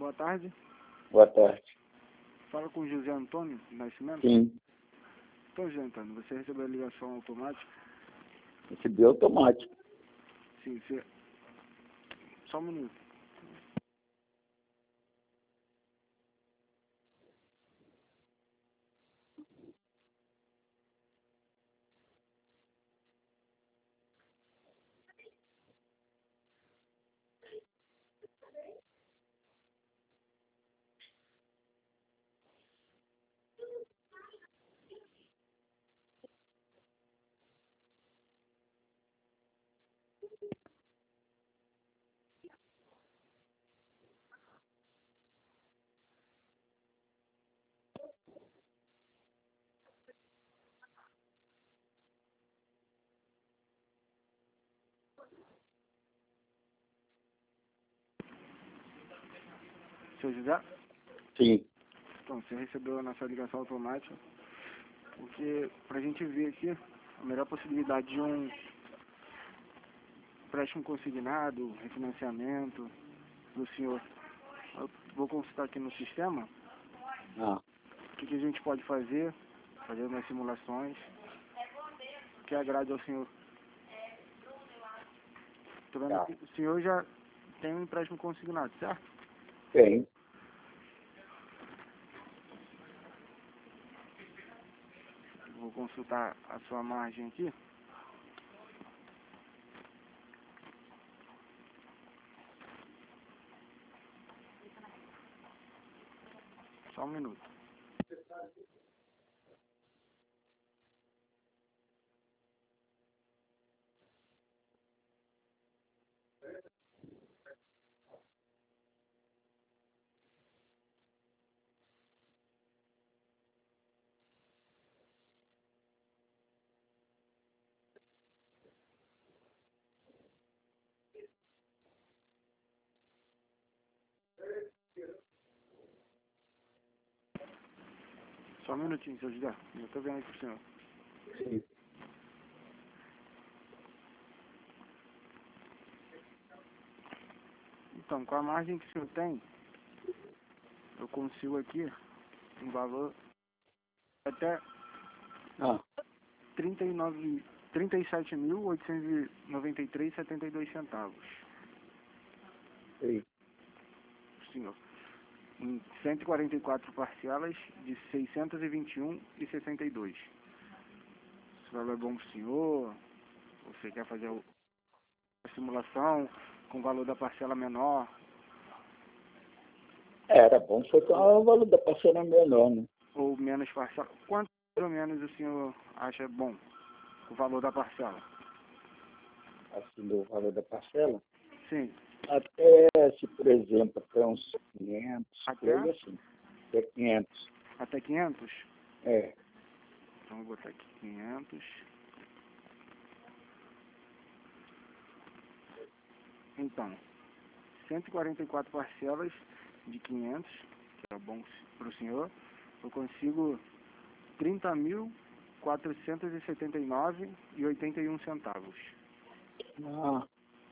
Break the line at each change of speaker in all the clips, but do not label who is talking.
boa tarde.
Boa tarde.
Fala com José Antônio Nascimento?
Sim,
Então, José Antônio, você recebeu a ligação automática?
recebi automático.
Sim, você... Só um minuto. Seu José?
Sim.
Então, você recebeu a nossa ligação automática, porque para a gente ver aqui a melhor possibilidade de um empréstimo consignado, refinanciamento do senhor. Eu vou consultar aqui no sistema
Ah,
o que a gente pode fazer umas simulações que agrade ao senhor. Tô vendo
tá.
que o senhor já tem um empréstimo consignado, certo?
Tem.
Vou consultar a sua margem aqui. Só um minuto. Só um minutinho, seu José. Eu tô vendo aqui o senhor.
Sim.
Então, com a margem que o senhor tem, eu consigo aqui um valor até
Ah,
37.893,72 centavos.
sim.
Senhor. Em 144 parcelas de 621,62. Esse valor é bom para o senhor? Você quer fazer a simulação com o valor da parcela menor?
Era bom se fosse o valor da parcela menor, né?
Ou menos parcela? Quanto mais ou menos o senhor acha bom o valor da parcela?
Assim, do valor da parcela.
Sim.
Até, se por exemplo, até uns 500,
Até?
coisa assim. Até 500.
Até 500?
É.
Então vou botar aqui 500. Então, 144 parcelas de 500, que é bom para o senhor. Eu consigo 30.479,81 centavos.
Ah,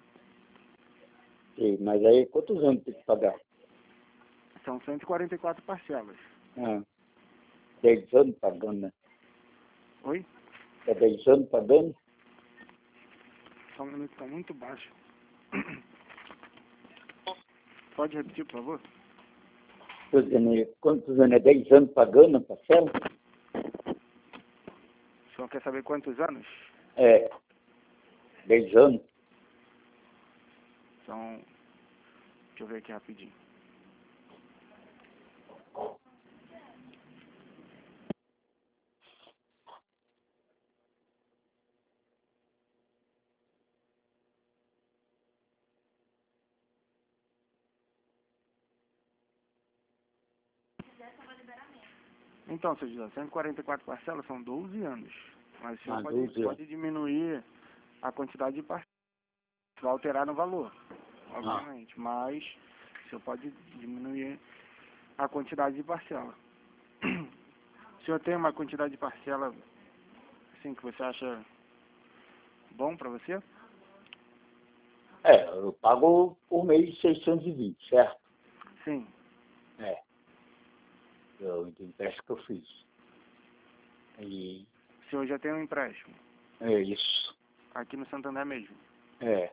sim. Mas aí, quantos anos tem que pagar?
São 144 parcelas.
Ah, 10 anos pagando, né?
Oi?
É 10 anos pagando?
Só um minuto, está muito baixo. Pode repetir, por favor?
Tô dizendo, quantos anos? É 10 anos pagando a parcela?
O senhor quer saber quantos anos?
É. 10 anos?
São... Deixa eu ver aqui rapidinho. Então, seu José, 144 parcelas são 12 anos. Mas o senhor
Ah, 12 anos.
pode diminuir a quantidade de parcelas. Vai alterar no valor, obviamente. Mas o senhor pode diminuir a quantidade de parcela. O senhor tem uma quantidade de parcela assim que você acha bom para você?
É, eu pago por mês 620, certo?
Sim.
É. Do empréstimo que eu fiz. E
O senhor já tem um empréstimo?
é isso.
Aqui no Santander mesmo?
É.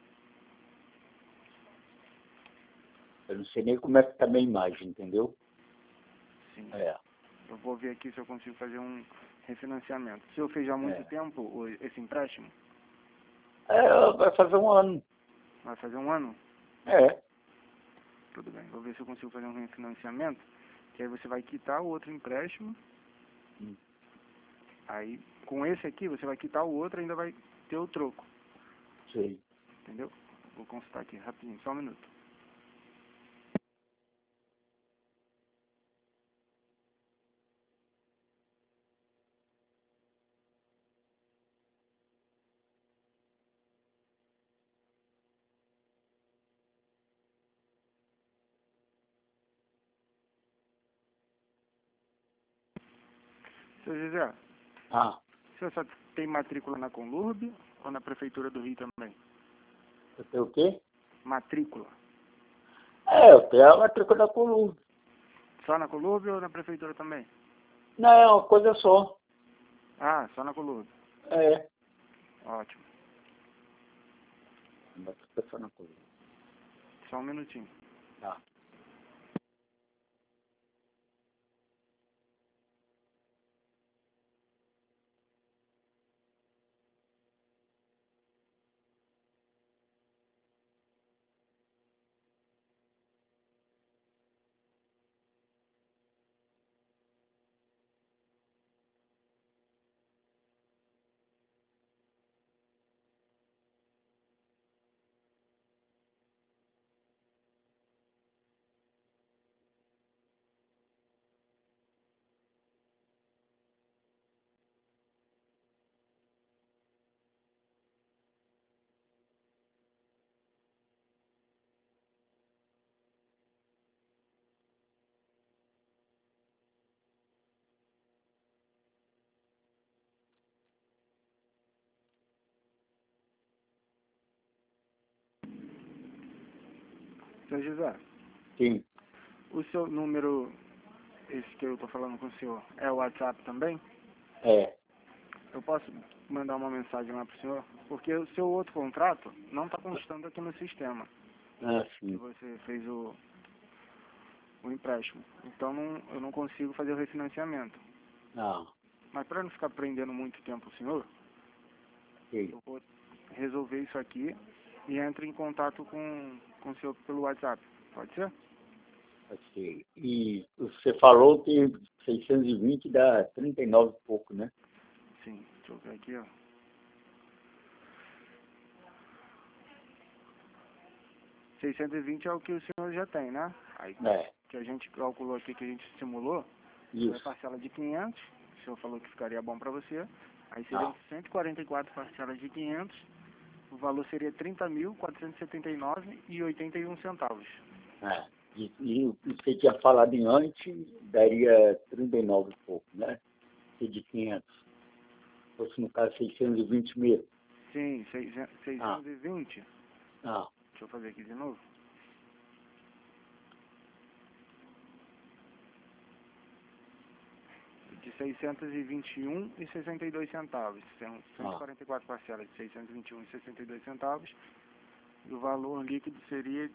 Eu não sei nem como é que tá minha imagem, entendeu?
Sim.
É.
Eu vou ver aqui se eu consigo fazer um refinanciamento. O senhor fez há muito tempo esse empréstimo?
Vai fazer um ano.
Vai fazer um ano?
É.
Tudo bem. Vou ver se eu consigo fazer um refinanciamento. Que aí você vai quitar o outro empréstimo. Aí, com esse aqui, você vai quitar o outro e ainda vai ter o troco.
Sei.
Entendeu? Vou consultar aqui rapidinho, só um minuto. Seu José,
Ah,
o senhor só tem matrícula na Conlurb ou na Prefeitura do Rio também?
eu tenho o quê?
Matrícula.
Eu tenho a matrícula da coluna.
Só na Conlurb ou na Prefeitura também?
Não, é uma coisa só.
Ah, só na Conlurb.
É.
Ótimo.
Matrícula só na coluna.
Só um minutinho.
Tá.
Seu José,
Sim.
o seu número, esse que eu tô falando com o senhor, é o WhatsApp também?
É.
Eu posso mandar uma mensagem lá pro senhor? Porque o seu outro contrato não está constando aqui no sistema.
Ah,
Que
sim.
você fez o empréstimo. Então eu não consigo fazer o refinanciamento.
Não.
Mas para não ficar prendendo muito tempo o senhor,
Sim.
eu vou resolver isso aqui e entro em contato com o senhor pelo WhatsApp. Pode ser?
Assim, e você falou que 620 dá 39 e pouco, né?
Sim, deixa eu ver aqui, ó. 620 é o que o senhor já tem, né? Aí
É.
que a gente calculou aqui, que a gente simulou, foi a
Isso.
parcela de 500, o senhor falou que ficaria bom para você. Aí seriam
Ah.
144 parcelas de 500, o valor seria 30.479,81 centavos.
É. E você tinha falado em antes, daria 39 e pouco, né? E de 500. Se fosse no caso 620 mesmo.
Sim,
Ah.
620.
Ah.
Deixa eu fazer aqui de novo. De 621,62 centavos. São 144 parcelas de 621,62 centavos. E o valor líquido seria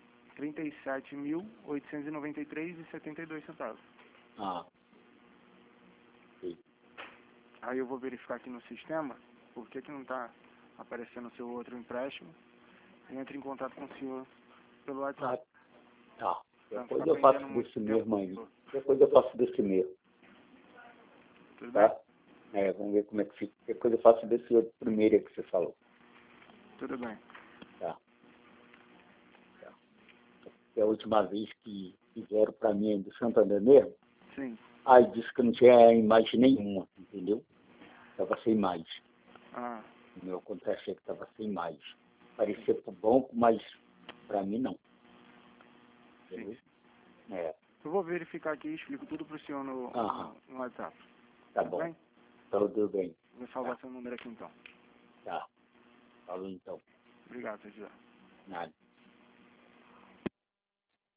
37.893,72 centavos.
Ah. Sim.
Aí eu vou verificar aqui no sistema por que não está aparecendo o seu outro empréstimo e entro em contato com o senhor pelo WhatsApp.
Tá.
Pra não
Depois
ficar
eu faço
prendendo muito
desse
tempo
mesmo
o
aí.
senhor.
Depois eu faço desse mesmo,
Tudo bem?
tá? É, vamos ver como é que fica. Depois eu faço desse outro primeiro aí que você falou.
Tudo bem.
Tá. Tá. É a última vez que fizeram para mim do Santander mesmo,
Sim.
aí disse que não tinha imagem nenhuma, entendeu? Estava sem imagem.
Ah,
O meu contra-cheque estava sem imagem. Parecia pro banco, mas para mim não. Entendeu?
sim.
É.
Eu vou verificar aqui e explico tudo pro senhor no WhatsApp.
Tá
Tudo
bom.
bem?
Tudo bem.
Vou salvar seu número aqui então.
Tá. Falou então.
Obrigado, José.
Nada.